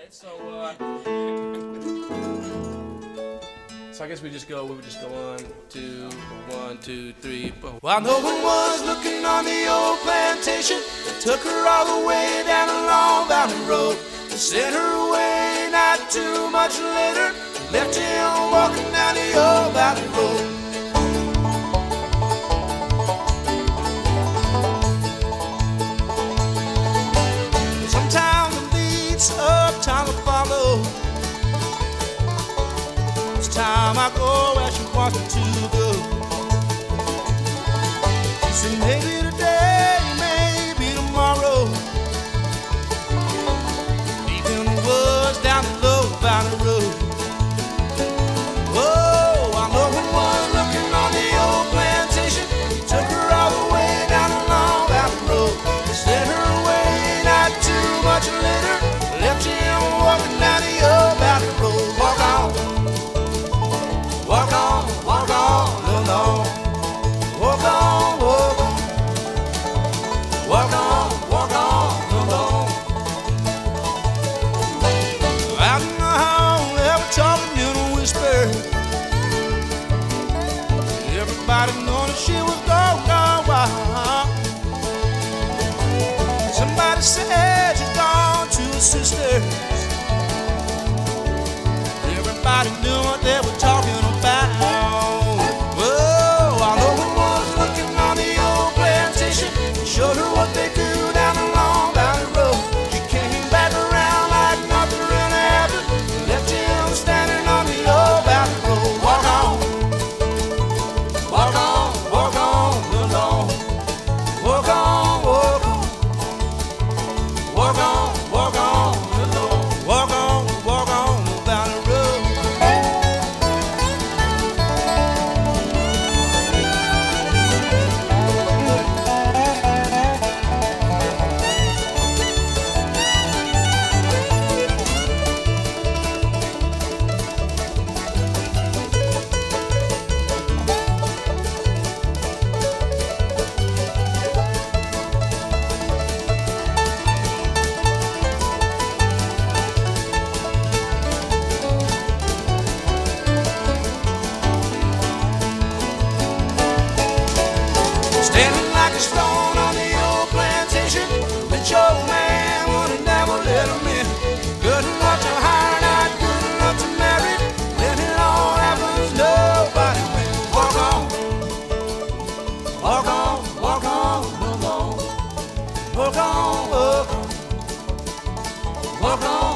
right, so I guess we would just go on to 1, 2, 3, 4. While no one was looking on the old plantation, they took her all the way down a long valley road. They sent her away not too much later, left him walking down the old valley road. Sometimes it leads up, time to follow. It's time I go where she wants me to go. She said maybe today, maybe tomorrow. Deep in the woods, down the low valley road. Oh, I know one was looking on the old plantation. He took her all the way down the long valley road. They sent her away not too much later, left him walking down the old valley road. Walk on, walk on, walk on, little on. Walk on, walk on, walk on, walk on, little on. Out in the hall, they were talking in a whisper. Everybody knowing that she was gone wild. Somebody said she's gone to her sisters. Everybody knew what they were talking about. Whoa, I know one was looking on the old plantation. Showed her what they do down the long valley road. She came back around like nothing really happened, left him standing on the old valley road. Walk on, walk on, walk on, little on. Walk on, walk on. Walk on, walk on, little on. Walk on down the road. Standing like a stone on the old plantation, rich old man would never let him in. Good enough to hire, not good enough to marry. Then it all happens, nobody wins. Walk on, walk on, walk on, walk on, walk on, walk on, walk on.